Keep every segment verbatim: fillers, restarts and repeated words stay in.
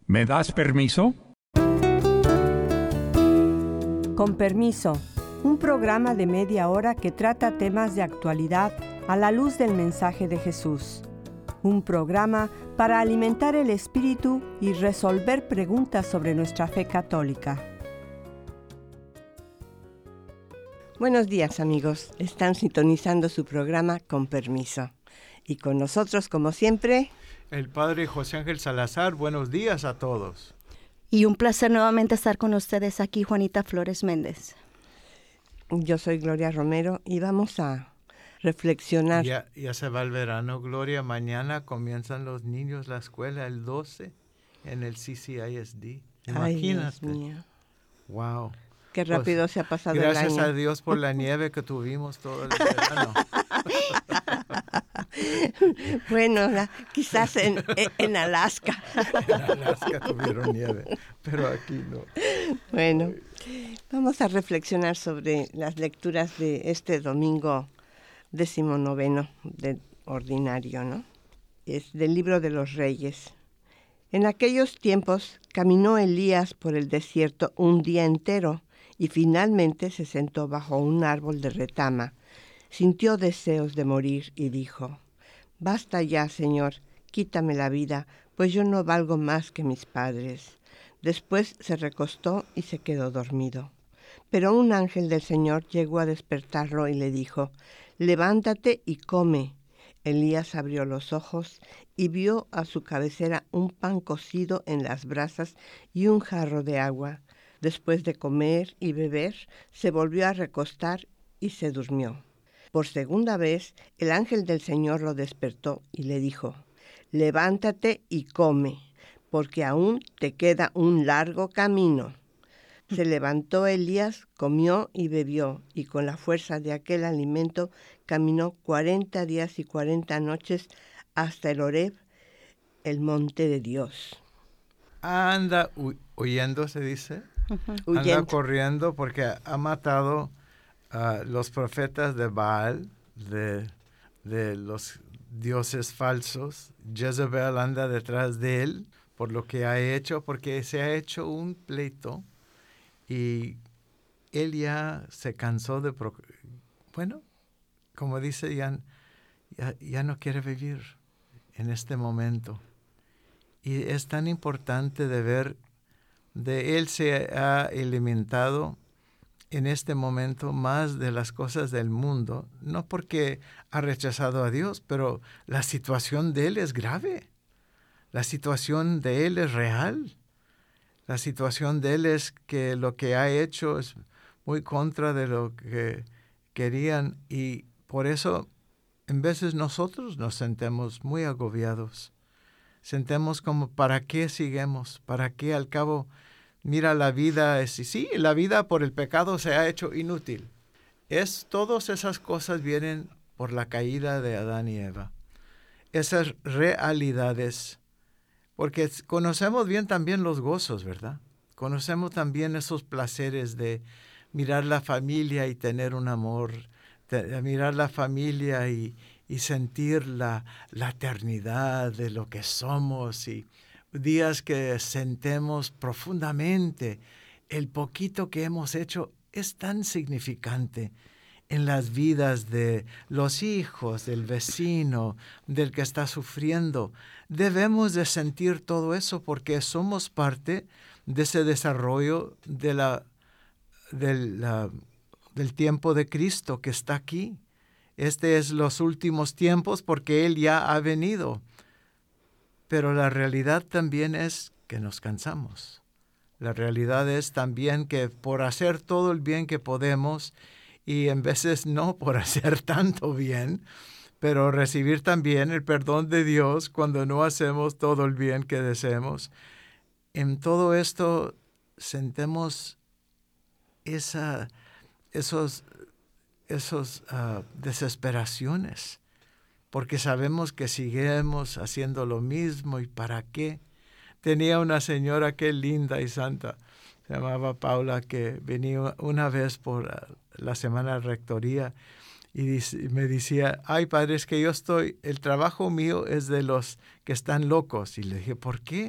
¿Me das permiso? Con permiso, un programa de media hora que trata temas de actualidad a la luz del mensaje de Jesús. Un programa para alimentar el espíritu y resolver preguntas sobre nuestra fe católica. Buenos días, amigos. Están sintonizando su programa Con Permiso. Y con nosotros, como siempre, el Padre José Ángel Salazar. Buenos días a todos. Y un placer nuevamente estar con ustedes aquí, Juanita Flores Méndez. Yo soy Gloria Romero y vamos a reflexionar. Ya, ya se va el verano, Gloria. Mañana comienzan los niños la escuela, el doce, en el C C I S D. Imagínate. Ay, Dios mío. Wow. Qué rápido pues, se ha pasado el año. Gracias a Dios por la nieve que tuvimos todo el verano. Bueno, la, quizás en, en Alaska. En Alaska tuvieron nieve, pero aquí no. Bueno, vamos a reflexionar sobre las lecturas de este domingo decimonoveno de ordinario, ¿no? Es del libro de los Reyes. En aquellos tiempos caminó Elías por el desierto un día entero y finalmente se sentó bajo un árbol de retama. Sintió deseos de morir y dijo: «Basta ya, Señor, quítame la vida, pues yo no valgo más que mis padres». Después se recostó y se quedó dormido. Pero un ángel del Señor llegó a despertarlo y le dijo: «Levántate y come». Elías abrió los ojos y vio a su cabecera un pan cocido en las brasas y un jarro de agua. Después de comer y beber, se volvió a recostar y se durmió. Por segunda vez, el ángel del Señor lo despertó y le dijo: «Levántate y come, porque aún te queda un largo camino». Se levantó Elías, comió y bebió, y con la fuerza de aquel alimento caminó cuarenta días y cuarenta noches hasta el Horeb, el monte de Dios. Anda hu- huyendo, se dice. Uh-huh. Anda corriendo porque ha matado a uh, los profetas de Baal, de, de los dioses falsos. Jezebel anda detrás de él por lo que ha hecho, porque se ha hecho un pleito. Y él ya se cansó de... Pro- bueno, como dice, ya, ya, ya no quiere vivir en este momento. Y es tan importante de ver, de él se ha alimentado en este momento más de las cosas del mundo, no porque ha rechazado a Dios, pero la situación de él es grave. La situación de él es real. La situación de él es que lo que ha hecho es muy contra de lo que querían y por eso en veces nosotros nos sentemos muy agobiados. Sentemos como, ¿para qué seguimos? ¿Para qué al cabo? Mira, la vida es, sí, la vida por el pecado se ha hecho inútil. Es, todas esas cosas vienen por la caída de Adán y Eva. Esas realidades. Porque conocemos bien también los gozos, ¿verdad? Conocemos también esos placeres de mirar la familia y tener un amor, de mirar la familia y, y sentir la, la eternidad de lo que somos y días que sentemos profundamente el poquito que hemos hecho es tan significante en las vidas de los hijos, del vecino, del que está sufriendo. Debemos de sentir todo eso porque somos parte de ese desarrollo de la, de la, del tiempo de Cristo que está aquí. Este es los últimos tiempos porque Él ya ha venido. Pero la realidad también es que nos cansamos. La realidad es también que por hacer todo el bien que podemos, y en veces no por hacer tanto bien, pero recibir también el perdón de Dios cuando no hacemos todo el bien que deseemos. En todo esto sentemos esa, esos, esos uh, desesperaciones, porque sabemos que seguimos haciendo lo mismo y ¿para qué? Tenía una señora que linda y santa, se llamaba Paula, que venía una vez por la semana de rectoría y dice, me decía, ay padre, es que yo estoy, el trabajo mío es de los que están locos. Y le dije, ¿por qué?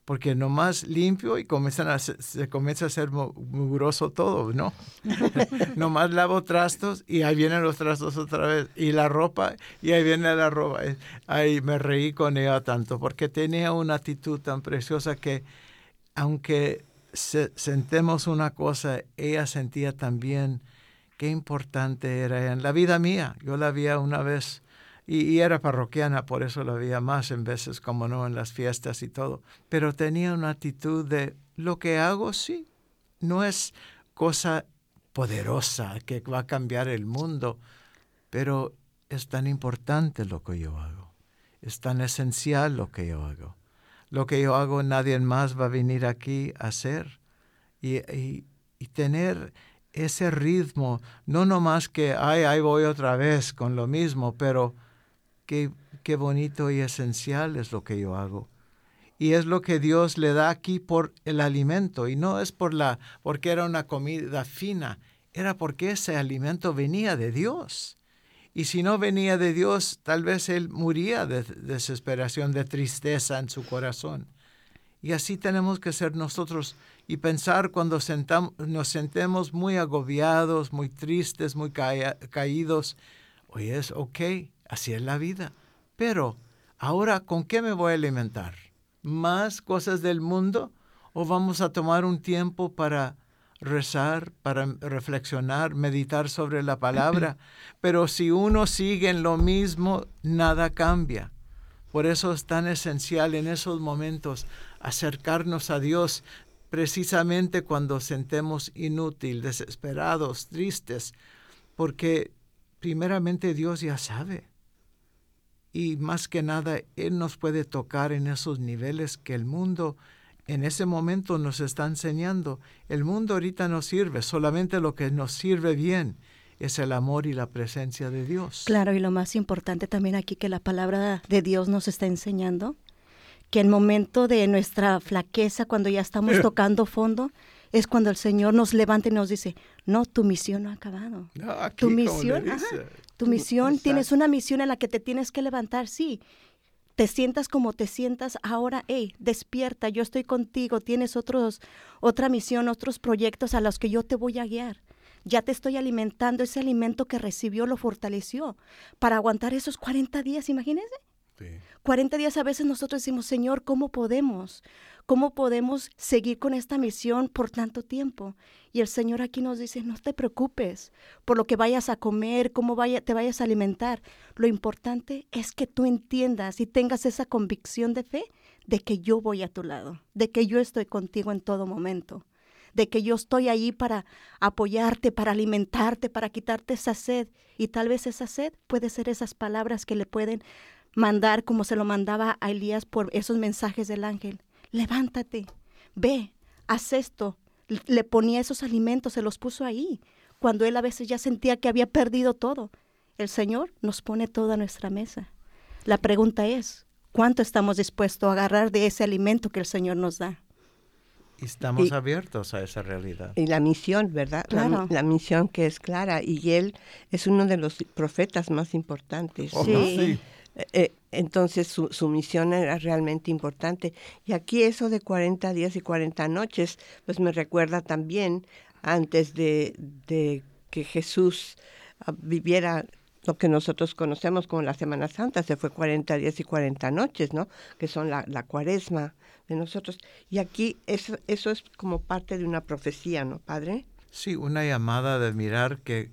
porque nomás limpio y comienzan a, se, se comienza a ser mugroso todo, ¿no? Nomás lavo trastos y ahí vienen los trastos otra vez, y la ropa, y ahí viene la ropa. Ahí me reí con ella tanto, porque tenía una actitud tan preciosa que, aunque se, sentemos una cosa, ella sentía también qué importante era ella en la vida mía. Yo la vi una vez, y, y era parroquiana, por eso la veía más en veces, como no, en las fiestas y todo. Pero tenía una actitud de, lo que hago, sí, no es cosa poderosa que va a cambiar el mundo, pero es tan importante lo que yo hago. Es tan esencial lo que yo hago. Lo que yo hago, nadie más va a venir aquí a hacer. Y, y, y tener ese ritmo, no nomás que, ay, ahí voy otra vez con lo mismo, pero qué, qué bonito y esencial es lo que yo hago. Y es lo que Dios le da aquí por el alimento. Y no es por la, porque era una comida fina, era porque ese alimento venía de Dios. Y si no venía de Dios, tal vez él moría de desesperación, de tristeza en su corazón. Y así tenemos que ser nosotros y pensar cuando sentamos, nos sentemos muy agobiados, muy tristes, muy ca- caídos. Oye, es ok, así es la vida. Pero ahora, ¿con qué me voy a alimentar? ¿Más cosas del mundo? ¿O vamos a tomar un tiempo para rezar, para reflexionar, meditar sobre la palabra? Pero si uno sigue en lo mismo, nada cambia. Por eso es tan esencial en esos momentos acercarnos a Dios, precisamente cuando sentemos inútil, desesperados, tristes, porque primeramente Dios ya sabe. Y más que nada, Él nos puede tocar en esos niveles que el mundo en ese momento nos está enseñando. El mundo ahorita no sirve, solamente lo que nos sirve bien es el amor y la presencia de Dios. Claro, y lo más importante también aquí que la palabra de Dios nos está enseñando, que el momento de nuestra flaqueza, cuando ya estamos tocando fondo, es cuando el Señor nos levanta y nos dice, no, tu misión no ha acabado. No, aquí, tu misión, como le dice, ajá, tu misión, exacto. Tienes una misión en la que te tienes que levantar, sí. Te sientas como te sientas ahora, hey, despierta, yo estoy contigo, tienes otros, otra misión, otros proyectos a los que yo te voy a guiar. Ya te estoy alimentando, ese alimento que recibió lo fortaleció para aguantar esos cuarenta días, imagínense. Sí. cuarenta días a veces nosotros decimos, Señor, ¿cómo podemos? ¿Cómo podemos seguir con esta misión por tanto tiempo? Y el Señor aquí nos dice, no te preocupes por lo que vayas a comer, cómo vaya, te vayas a alimentar. Lo importante es que tú entiendas y tengas esa convicción de fe de que yo voy a tu lado, de que yo estoy contigo en todo momento, de que yo estoy ahí para apoyarte, para alimentarte, para quitarte esa sed. Y tal vez esa sed puede ser esas palabras que le pueden mandar como se lo mandaba a Elías por esos mensajes del ángel. Levántate, ve, haz esto. Le ponía esos alimentos, se los puso ahí, cuando él a veces ya sentía que había perdido todo. El Señor nos pone toda nuestra mesa. La pregunta es, ¿cuánto estamos dispuestos a agarrar de ese alimento que el Señor nos da? Y estamos Y- abiertos a esa realidad. Y la misión, ¿verdad? La- Claro. La, misión que es clara. Y él es uno de los profetas más importantes. Oh, ¿no? Sí. sí. Eh, eh, entonces su, su misión era realmente importante. Y aquí eso de cuarenta días y cuarenta noches, pues me recuerda también antes de, de que Jesús ah, viviera lo que nosotros conocemos como la Semana Santa, se fue cuarenta días y cuarenta noches, ¿no? Que son la, la cuaresma de nosotros. Y aquí eso, eso es como parte de una profecía, ¿no, Padre? Sí, una llamada de mirar que,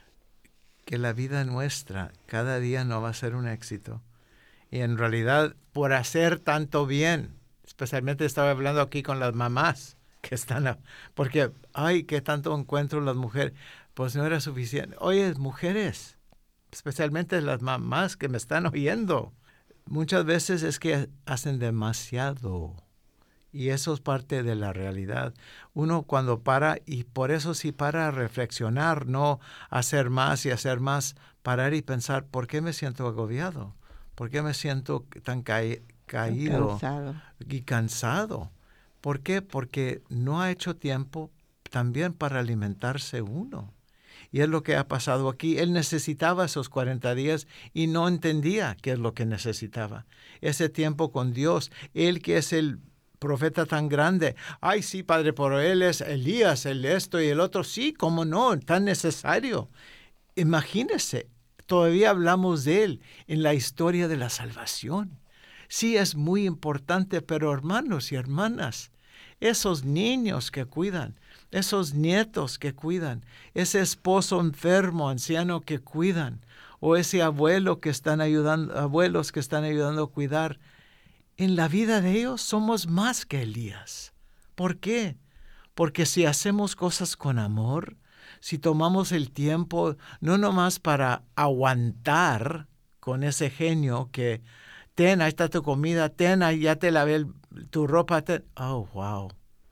que la vida nuestra cada día no va a ser un éxito. Y en realidad, por hacer tanto bien, especialmente estaba hablando aquí con las mamás que están, a- porque, ay, qué tanto encuentro las mujeres, pues no era suficiente. Oye, mujeres, especialmente las mamás que me están oyendo, muchas veces es que hacen demasiado. Y eso es parte de la realidad. Uno cuando para, y por eso sí para a reflexionar, no hacer más y hacer más, parar y pensar, ¿por qué me siento agobiado? ¿Por qué me siento tan ca- caído Cansado. y cansado? ¿Por qué? Porque no ha hecho tiempo también para alimentarse uno. Y es lo que ha pasado aquí. Él necesitaba esos cuarenta días y no entendía qué es lo que necesitaba. Ese tiempo con Dios, Él que es el profeta tan grande. Ay, sí, Padre, pero él es Elías, el esto y el otro. Sí, cómo no, tan necesario. Imagínese, todavía hablamos de él en la historia de la salvación. Sí, es muy importante, pero hermanos y hermanas, esos niños que cuidan, esos nietos que cuidan, ese esposo enfermo, anciano que cuidan, o ese abuelo que están ayudando, abuelos que están ayudando a cuidar, en la vida de ellos somos más que Elías. ¿Por qué? Porque si hacemos cosas con amor, si tomamos el tiempo, no nomás para aguantar con ese genio que, ten, ahí está tu comida, ten, ahí ya te lavé el, tu ropa, ten. Oh, wow.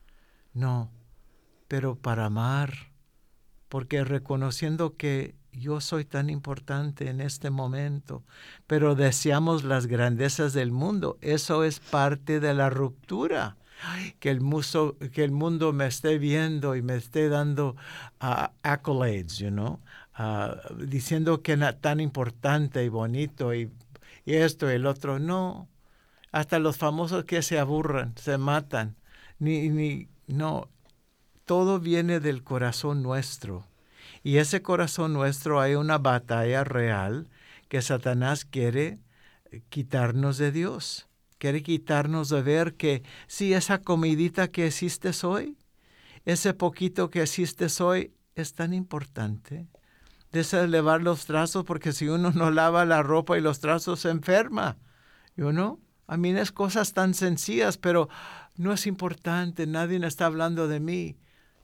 No, pero para amar, porque reconociendo que yo soy tan importante en este momento, pero deseamos las grandezas del mundo. Eso es parte de la ruptura. Que el, muso, que el mundo me esté viendo y me esté dando uh, accolades, you know, uh, diciendo que es tan importante y bonito y, y esto y el otro. No, hasta los famosos que se aburran, se matan. Ni, ni, no, todo viene del corazón nuestro. Y ese corazón nuestro hay una batalla real que Satanás quiere quitarnos de Dios. Quiere quitarnos de ver que sí, esa comidita que hiciste hoy, ese poquito que hiciste hoy es tan importante. Deja lavar los trazos porque si uno no lava la ropa y los trazos se enferma. ¿You know? A mí es cosas tan sencillas, pero no es importante. Nadie está hablando de mí.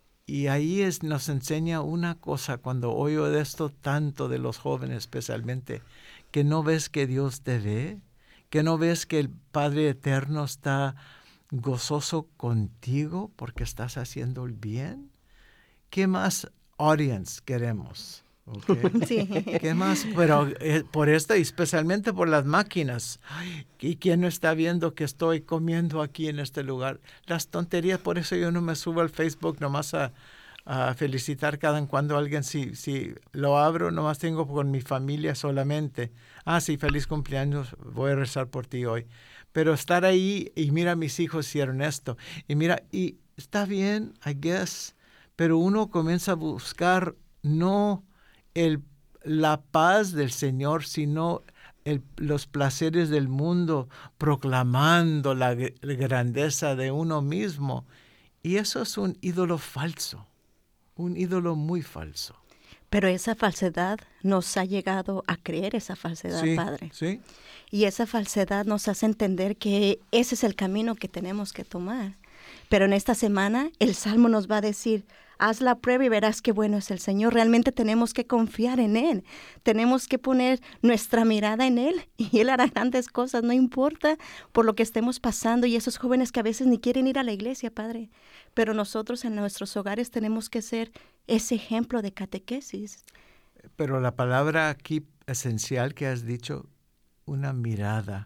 Y ahí es, nos enseña una cosa cuando oigo de esto tanto de los jóvenes especialmente, que no ves que Dios te ve, que no ves que el Padre Eterno está gozoso contigo porque estás haciendo el bien. ¿Qué más audience queremos? Okay. Sí. ¿Qué más? Pero eh, por esto y especialmente por las máquinas. Ay, ¿y quién no está viendo que estoy comiendo aquí en este lugar? Las tonterías, por eso yo no me subo al Facebook nomás a, a felicitar cada en cuando a alguien. Si, si lo abro, nomás tengo con mi familia solamente. Ah, sí, feliz cumpleaños, voy a rezar por ti hoy. Pero estar ahí y mira, mis hijos hicieron esto. Y mira, y está bien, I guess, pero uno comienza a buscar no el, la paz del Señor, sino el, los placeres del mundo, proclamando la, la grandeza de uno mismo. Y eso es un ídolo falso, un ídolo muy falso. Pero esa falsedad nos ha llegado a creer esa falsedad, Sí, Padre. sí. Y esa falsedad nos hace entender que ese es el camino que tenemos que tomar. Pero en esta semana el Salmo nos va a decir, haz la prueba y verás qué bueno es el Señor. Realmente tenemos que confiar en Él. Tenemos que poner nuestra mirada en Él y Él hará grandes cosas, no importa por lo que estemos pasando. Y esos jóvenes que a veces ni quieren ir a la iglesia, Padre. Pero nosotros en nuestros hogares tenemos que ser ese ejemplo de catequesis. Pero la palabra aquí esencial que has dicho, una mirada.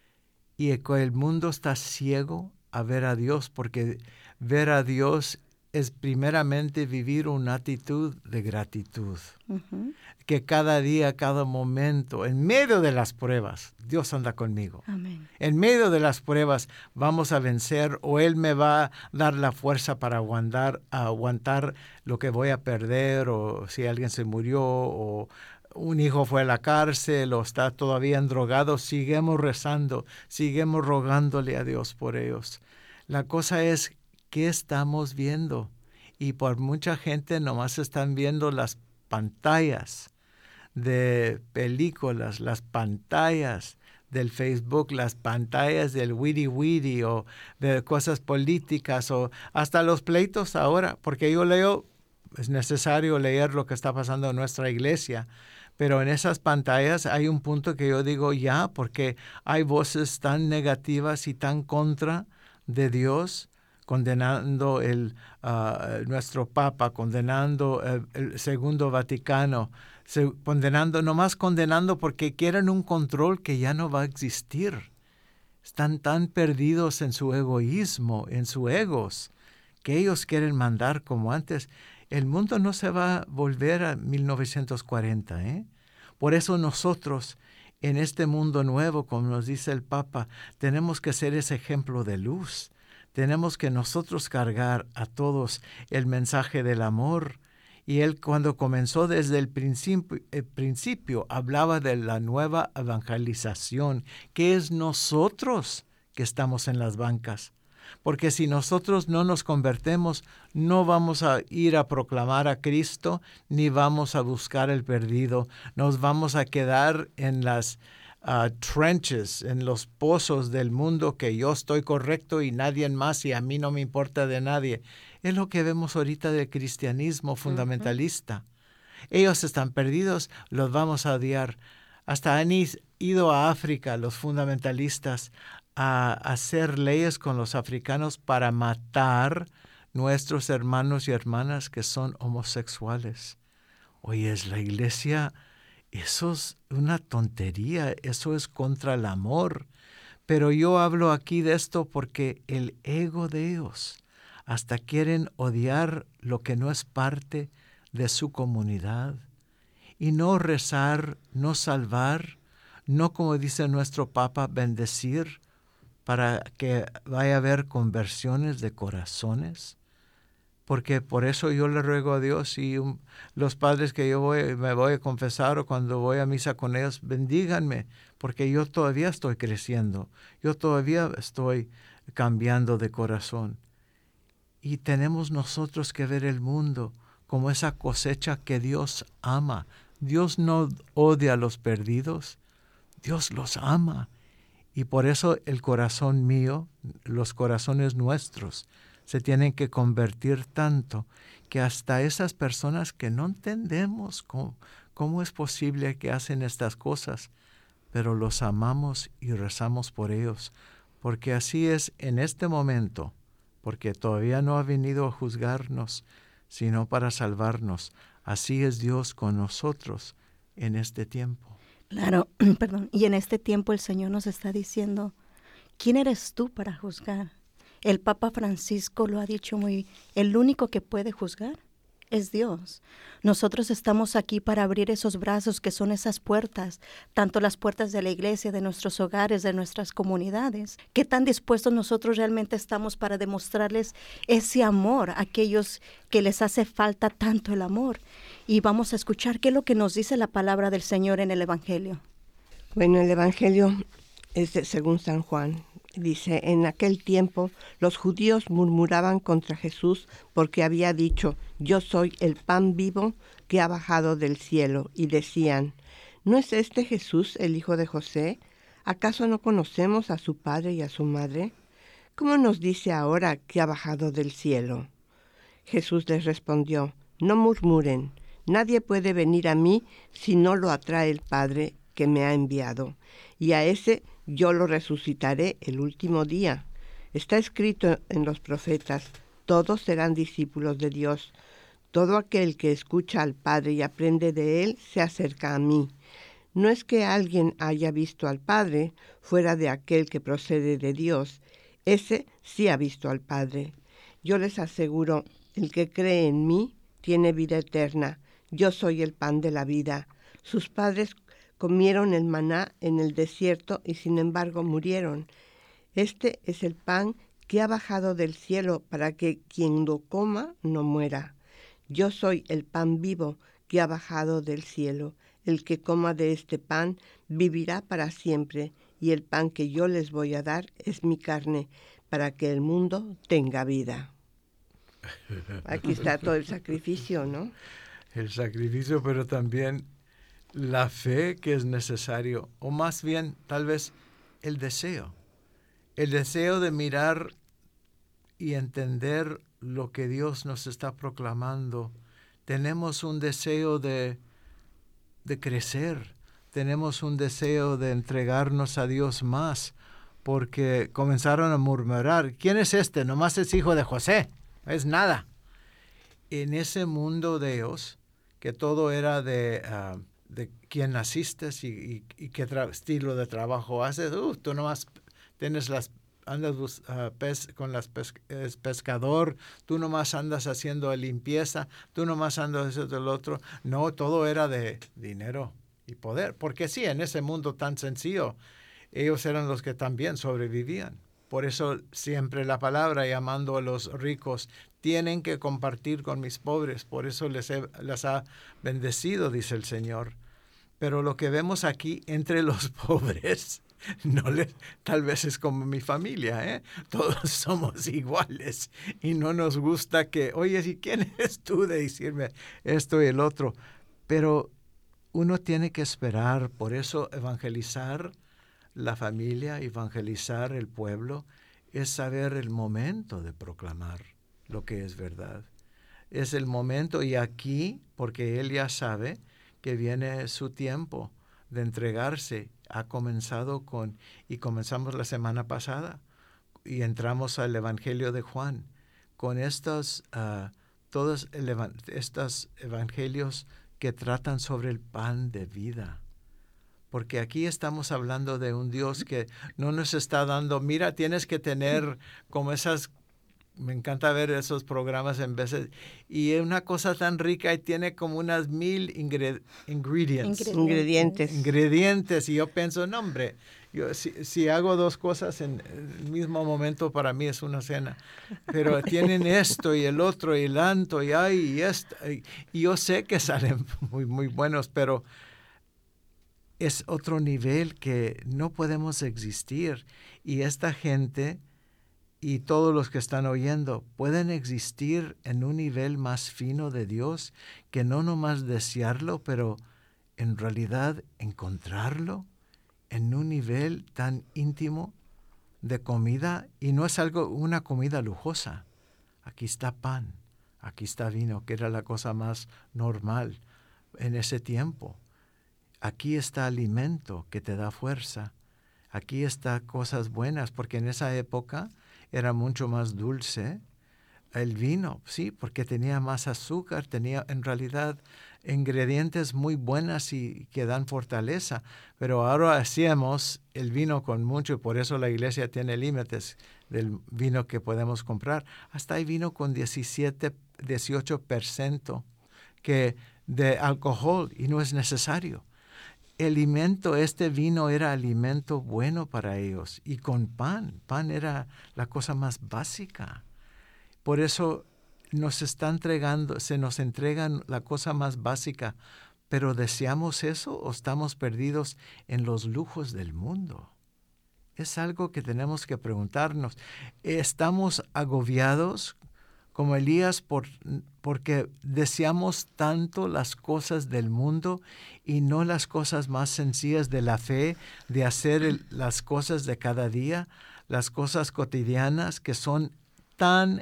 Y el mundo está ciego a ver a Dios, porque ver a Dios es primeramente vivir una actitud de gratitud. Uh-huh. Que cada día, cada momento, en medio de las pruebas, Dios anda conmigo. Amén. En medio de las pruebas vamos a vencer o Él me va a dar la fuerza para aguantar, aguantar lo que voy a perder, o si alguien se murió o un hijo fue a la cárcel o está todavía endrogado, seguimos rezando, seguimos rogándole a Dios por ellos. La cosa es, ¿qué estamos viendo? Y por mucha gente nomás están viendo las pantallas de películas, las pantallas del Facebook, las pantallas del Witty Witty o de cosas políticas o hasta los pleitos ahora, porque yo leo, es necesario leer lo que está pasando en nuestra iglesia, pero en esas pantallas hay un punto que yo digo ya, porque hay voces tan negativas y tan contra de Dios, condenando el, uh, nuestro Papa, condenando el, el Segundo Vaticano, se, condenando, nomás condenando porque quieren un control que ya no va a existir. Están tan perdidos en su egoísmo, en sus egos, que ellos quieren mandar como antes. El mundo no se va a volver a mil novecientos cuarenta, ¿eh? Por eso nosotros, en este mundo nuevo, como nos dice el Papa, tenemos que ser ese ejemplo de luz. Tenemos que nosotros cargar a todos el mensaje del amor. Y él cuando comenzó desde el principio, el principio hablaba de la nueva evangelización, que es nosotros que estamos en las bancas. Porque si nosotros no nos convertemos, no vamos a ir a proclamar a Cristo, ni vamos a buscar el perdido. Nos vamos a quedar en las uh, trenches, en los pozos del mundo, que yo estoy correcto y nadie más, y a mí no me importa de nadie. Es lo que vemos ahorita del cristianismo fundamentalista. Uh-huh. Ellos están perdidos, los vamos a odiar. Hasta han ido a África, los fundamentalistas, a hacer leyes con los africanos para matar nuestros hermanos y hermanas que son homosexuales. Oye, es la iglesia, eso es una tontería, eso es contra el amor. Pero yo hablo aquí de esto porque el ego de ellos hasta quieren odiar lo que no es parte de su comunidad. Y no rezar, no salvar, no, como dice nuestro Papa, bendecir, para que vaya a haber conversiones de corazones. Porque por eso yo le ruego a Dios y um, los padres que yo voy, me voy a confesar o cuando voy a misa con ellos, bendíganme, porque yo todavía estoy creciendo, yo todavía estoy cambiando de corazón. Y tenemos nosotros que ver el mundo como esa cosecha que Dios ama. Dios no odia a los perdidos, Dios los ama. Y por eso el corazón mío, los corazones nuestros, se tienen que convertir tanto que hasta esas personas que no entendemos cómo, cómo es posible que hacen estas cosas, pero los amamos y rezamos por ellos, porque así es en este momento, porque todavía no ha venido a juzgarnos, sino para salvarnos. Así es Dios con nosotros en este tiempo. Claro, perdón. Y en este tiempo el Señor nos está diciendo, ¿quién eres tú para juzgar? El Papa Francisco lo ha dicho muy, el único que puede juzgar es Dios. Nosotros estamos aquí para abrir esos brazos que son esas puertas, tanto las puertas de la iglesia, de nuestros hogares, de nuestras comunidades. ¿Qué tan dispuestos nosotros realmente estamos para demostrarles ese amor a aquellos que les hace falta tanto el amor? Y vamos a escuchar qué es lo que nos dice la palabra del Señor en el Evangelio. Bueno, el Evangelio es de, según San Juan. Dice, en aquel tiempo los judíos murmuraban contra Jesús porque había dicho, yo soy el pan vivo que ha bajado del cielo. Y decían, ¿no es este Jesús el hijo de José? ¿Acaso no conocemos a su padre y a su madre? ¿Cómo nos dice ahora que ha bajado del cielo? Jesús les respondió, no murmuren, nadie puede venir a mí si no lo atrae el Padre que me ha enviado, y a ese yo lo resucitaré el último día. Está escrito en los profetas, todos serán discípulos de Dios. Todo aquel que escucha al Padre y aprende de él se acerca a mí. No es que alguien haya visto al Padre fuera de aquel que procede de Dios. Ese sí ha visto al Padre. Yo les aseguro, el que cree en mí tiene vida eterna. Yo soy el pan de la vida. Sus padres comieron el maná en el desierto y sin embargo murieron. Este es el pan que ha bajado del cielo para que quien lo coma no muera. Yo soy el pan vivo que ha bajado del cielo. El que coma de este pan vivirá para siempre, y el pan que yo les voy a dar es mi carne, para que el mundo tenga vida. Aquí está todo el sacrificio, ¿no? El sacrificio, pero también la fe que es necesario, o más bien tal vez el deseo. El deseo de mirar y entender lo que Dios nos está proclamando. Tenemos un deseo de, de crecer, tenemos un deseo de entregarnos a Dios más, porque comenzaron a murmurar, ¿quién es este? Nomás es hijo de José, es nada. En ese mundo de ellos, que todo era de, uh, de quién naciste y, y, y qué tra- estilo de trabajo haces, uh, tú nomás tienes las andas uh, pes, con las pes, es pescador, tú nomás andas haciendo limpieza, tú nomás andas haciendo el otro. No, todo era de dinero y poder, porque sí, en ese mundo tan sencillo, ellos eran los que también sobrevivían. Por eso siempre la palabra, llamando a los ricos, tienen que compartir con mis pobres. Por eso les, he, les ha bendecido, dice el Señor. Pero lo que vemos aquí entre los pobres, no les, tal vez es como mi familia, ¿eh? Todos somos iguales y no nos gusta que, oye, ¿y quién eres tú de decirme esto y el otro? Pero uno tiene que esperar, por eso evangelizar la familia, evangelizar el pueblo, es saber el momento de proclamar lo que es verdad. Es el momento, y aquí, porque Él ya sabe que viene su tiempo de entregarse, ha comenzado con, y comenzamos la semana pasada, y entramos al Evangelio de Juan, con estos, uh, todos el, estos evangelios que tratan sobre el pan de vida. Porque aquí estamos hablando de un Dios que no nos está dando, mira, tienes que tener como esas, me encanta ver esos programas en veces, y es una cosa tan rica y tiene como unas mil ingre, ingredients. Ingredientes. Ingredientes. Y yo pienso, no, hombre, yo, si, si hago dos cosas en el mismo momento, para mí es una cena. Pero tienen esto y el otro y el tanto y ay, y esto. Y, y yo sé que salen muy, muy buenos, pero es otro nivel que no podemos existir. Y esta gente y todos los que están oyendo pueden existir en un nivel más fino de Dios, que no nomás desearlo, pero en realidad encontrarlo en un nivel tan íntimo de comida. Y no es algo, una comida lujosa. Aquí está pan, aquí está vino, que era la cosa más normal en ese tiempo. Aquí está alimento que te da fuerza. Aquí está cosas buenas, porque en esa época era mucho más dulce el vino, sí, porque tenía más azúcar, tenía en realidad ingredientes muy buenos y que dan fortaleza. Pero ahora hacemos el vino con mucho, y por eso la iglesia tiene límites del vino que podemos comprar. Hasta hay vino con diecisiete, dieciocho por ciento que de alcohol, y no es necesario. El alimento, este vino era alimento bueno para ellos, y con pan, pan era la cosa más básica. Por eso nos está entregando, se nos entregan la cosa más básica, pero ¿deseamos eso o estamos perdidos en los lujos del mundo? Es algo que tenemos que preguntarnos. ¿Estamos agobiados como Elías por, porque deseamos tanto las cosas del mundo y no las cosas más sencillas de la fe, de hacer el, las cosas de cada día, las cosas cotidianas que son tan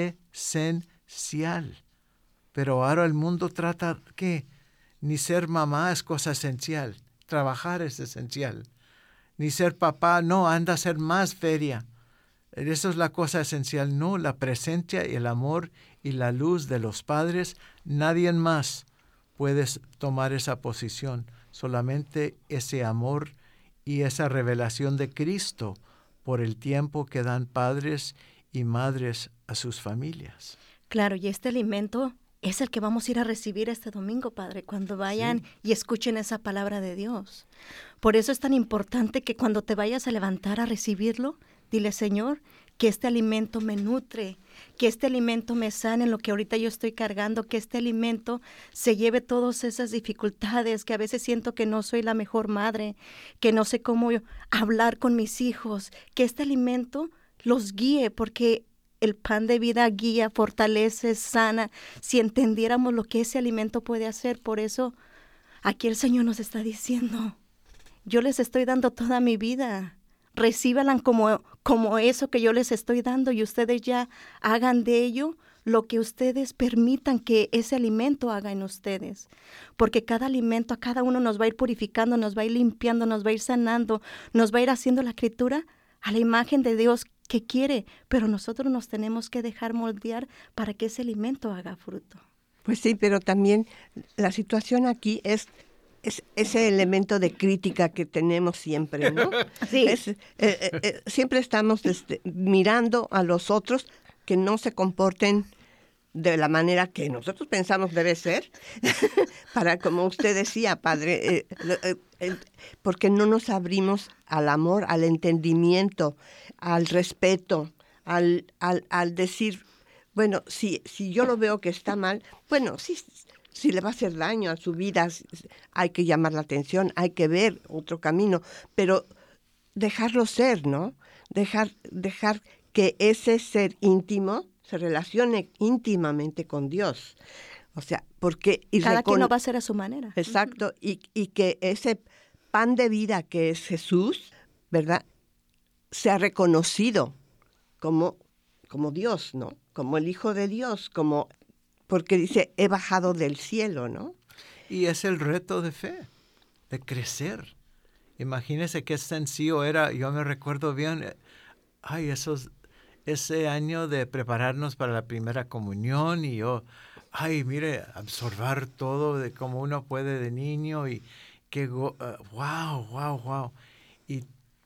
esencial? Pero ahora el mundo trata que ni ser mamá es cosa esencial, trabajar es esencial, ni ser papá, no, anda a ser más feria. Eso es la cosa esencial, no, la presencia y el amor y la luz de los padres. Nadie más puede tomar esa posición, solamente ese amor y esa revelación de Cristo por el tiempo que dan padres y madres a sus familias. Claro, y este alimento es el que vamos a ir a recibir este domingo, Padre, cuando vayan sí. y escuchen esa palabra de Dios. Por eso es tan importante que cuando te vayas a levantar a recibirlo, dile, Señor, que este alimento me nutre, que este alimento me sane en lo que ahorita yo estoy cargando, que este alimento se lleve todas esas dificultades, que a veces siento que no soy la mejor madre, que no sé cómo hablar con mis hijos, que este alimento los guíe, porque el pan de vida guía, fortalece, sana, si entendiéramos lo que ese alimento puede hacer. Por eso aquí el Señor nos está diciendo, yo les estoy dando toda mi vida. Recíbanla como, como eso que yo les estoy dando, y ustedes ya hagan de ello lo que ustedes permitan que ese alimento haga en ustedes. Porque cada alimento a cada uno nos va a ir purificando, nos va a ir limpiando, nos va a ir sanando, nos va a ir haciendo la criatura a la imagen de Dios que quiere. Pero nosotros nos tenemos que dejar moldear para que ese alimento haga fruto. Pues sí, pero también la situación aquí es... Es ese elemento de crítica que tenemos siempre, ¿no? Sí. Es, eh, eh, siempre estamos este, mirando a los otros que no se comporten de la manera que nosotros pensamos debe ser, para, como usted decía, Padre, eh, eh, eh, porque no nos abrimos al amor, al entendimiento, al respeto, al, al, al decir, bueno, si, si yo lo veo que está mal, bueno, sí, si le va a hacer daño a su vida, hay que llamar la atención, hay que ver otro camino, pero dejarlo ser, ¿no? Dejar, dejar que ese ser íntimo se relacione íntimamente con Dios. O sea, porque... Y cada recon... quien lo va a hacer a su manera. Exacto, uh-huh. y, y que ese pan de vida que es Jesús, ¿verdad?, sea reconocido como, como Dios, ¿no? Como el Hijo de Dios, como... Porque dice, he bajado del cielo, ¿no? Y es el reto de fe, de crecer. Imagínese qué sencillo era. Yo me recuerdo bien, ay, esos, ese año de prepararnos para la primera comunión y yo, ay, mire, absorber todo de cómo uno puede de niño y que, uh, wow, wow, wow. Y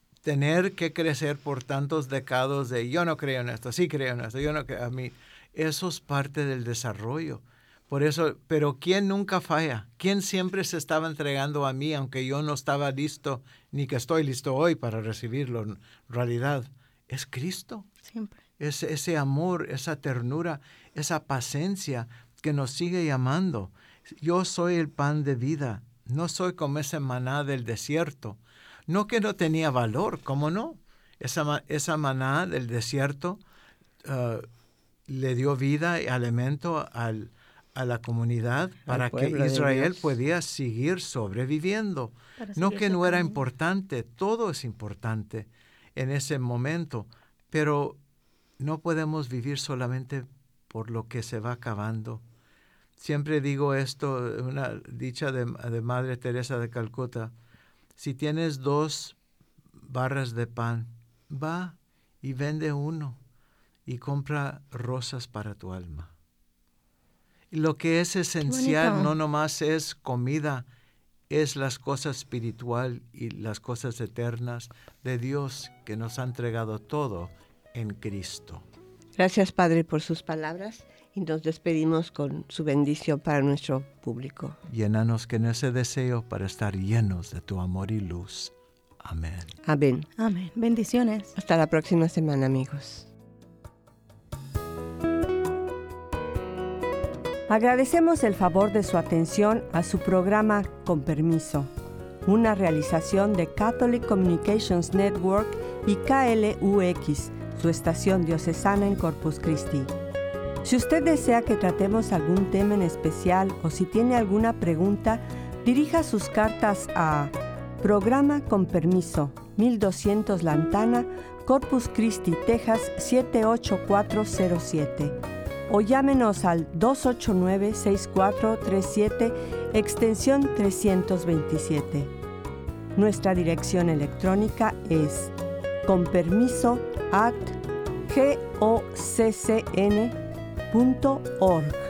tener que crecer por tantos decados de yo no creo en esto, sí creo en esto, yo no creo, a mí, eso es parte del desarrollo. Por eso, pero ¿quién nunca falla? ¿Quién siempre se estaba entregando a mí, aunque yo no estaba listo, ni que estoy listo hoy para recibirlo en realidad? Es Cristo. Siempre. Es ese amor, esa ternura, esa paciencia que nos sigue llamando. Yo soy el pan de vida. No soy como ese maná del desierto. No que no tenía valor, ¿cómo no? Esa, esa maná del desierto uh, le dio vida y alimento al a la comunidad para que Israel podía seguir sobreviviendo. No que no era importante, todo es importante en ese momento, pero no podemos vivir solamente por lo que se va acabando. Siempre digo esto, una dicha de, de Madre Teresa de Calcuta, si tienes dos barras de pan, va y vende uno y compra rosas para tu alma. Lo que es esencial no nomás es comida, es las cosas espiritual y las cosas eternas de Dios que nos ha entregado todo en Cristo. Gracias, Padre, por sus palabras y nos despedimos con su bendición para nuestro público. Llénanos con ese deseo para estar llenos de tu amor y luz. Amén. Amén. Amén. Bendiciones. Hasta la próxima semana, amigos. Agradecemos el favor de su atención a su programa Con Permiso, una realización de Catholic Communications Network y K L U X, su estación diocesana en Corpus Christi. Si usted desea que tratemos algún tema en especial o si tiene alguna pregunta, dirija sus cartas a Programa Con Permiso, mil doscientos Lantana, Corpus Christi, Texas siete ocho cuatro cero siete. O llámenos al dos ocho nueve, seis cuatro tres siete, extensión trescientos veintisiete. Nuestra dirección electrónica es conpermiso at goccn punto org.